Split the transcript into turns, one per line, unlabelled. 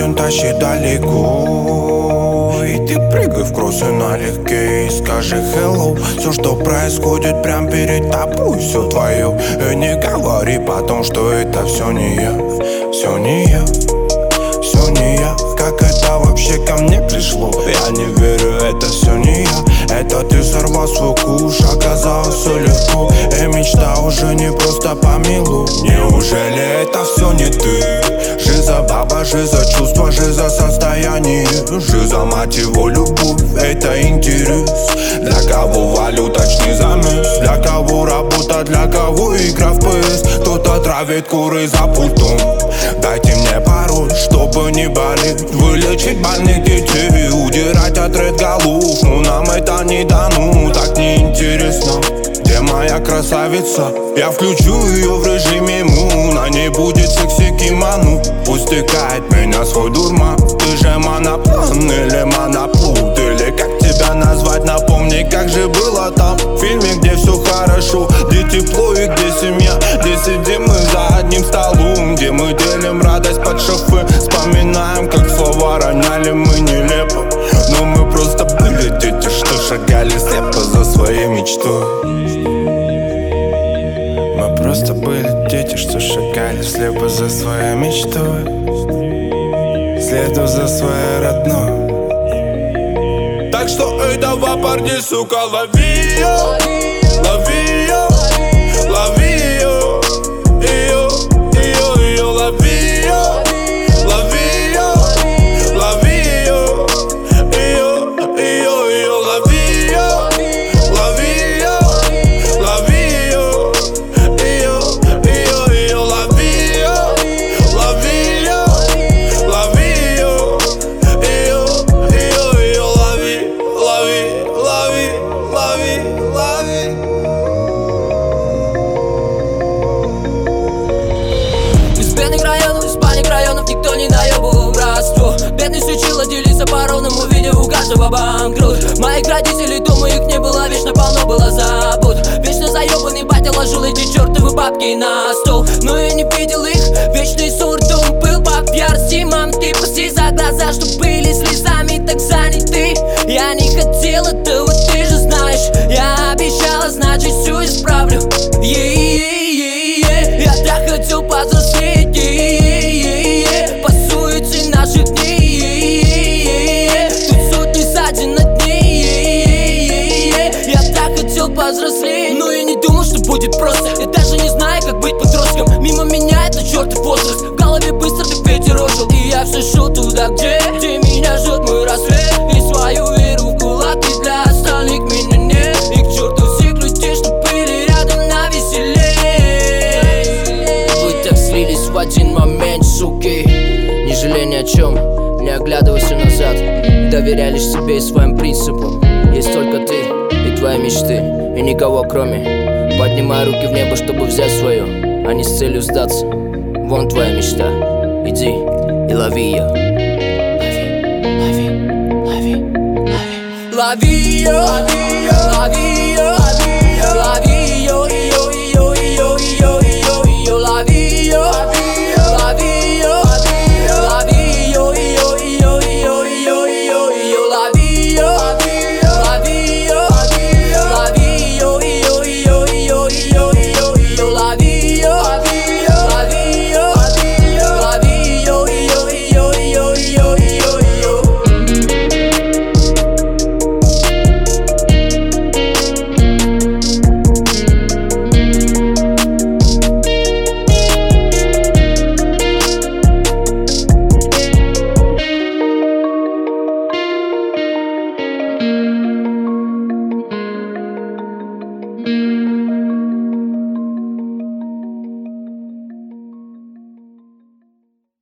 один тащит далеко. И ты прыгай в кроссы налегке и скажи hello. Все, что происходит прям перед тобой, все твое. И не говори потом, что это все не я. Все не я, все не я. Как это вообще ко мне пришло? Я не верю, это все не я. Это ты сорвал свой куш, оказалось все легко. И мечта уже не просто помилуй. Неужели это все не ты? Жиза баба, жиза чувства, жиза состояние, жиза мать его любовь, это интерес. Для кого валюточный замес, для кого работа, для кого игра в ПС. Кто-то травит куры за пультом. Дайте мне пароль, чтобы не болеть, вылечить больных детей, удирать от ред голов. Но нам это не дано, так неинтересно. Где моя красавица? Я включу ее в режиме мун. На ней будет секси-кимоно. Пусть тыкает меня свой дурман. Ты же моноплан или моноплут, или как тебя назвать? Напомни, как же было там в фильме, где все хорошо, где тепло и где семья, где сидим мы за одним столом, где мы делим радость под шофе. Вспоминаем, как слова роняли мы нелепо, но мы просто были дети, что шагали слепо за своей мечтой. Мы просто были дети, что шагали слепо за своей мечтой, следуя за своей родной. Так что эй, давай, парни, сука, лови ее, лови ее, лови ее, ее, лови ее, лови ее, лови ее, ее, лови ее, лови ее, лови ее, ее, лови ее, лови ее, лови ее, лови.
Из бедных районов, из паник районов никто не наебывал братство. Бедность учила делиться по-ровному, видя у каждого банкрот. Моих родителей дома их не было, вечно полно было забот. Вечно заебанный батя ложил эти чертовы бабки на стол. Но я не видел их, вечный сурдум был по ярости. Мам, ты прости за глаза, что были слезами так заняты. Я не хотел этого, ты же знаешь. Я обещала, значит все исправлю. Я так хотел повзрослеть, по суете наших дней. Тут сотни ссадин на дне. Я так хотел повзрослеть, но я не думал, что будет просто. Я даже не знаю, как быть подростком. Мимо меня это чертов возраст. В голове быстро ты ветерочил, и я все шел туда, где меня ждет мой рассвет. И свою веру в кулак, и для остальных меня нет. И к черту всех людей, что были рядом на веселее. Вы так слились в один момент, суки. Не жалей ни о чем, не оглядывайся назад. Доверяешь себе и своим принципам. Есть только ты и твои мечты, и никого кроме. Поднимай руки в небо, чтобы взять свое, а не с целью сдаться. Вон твоя мечта, иди и лови ее. Лови ее.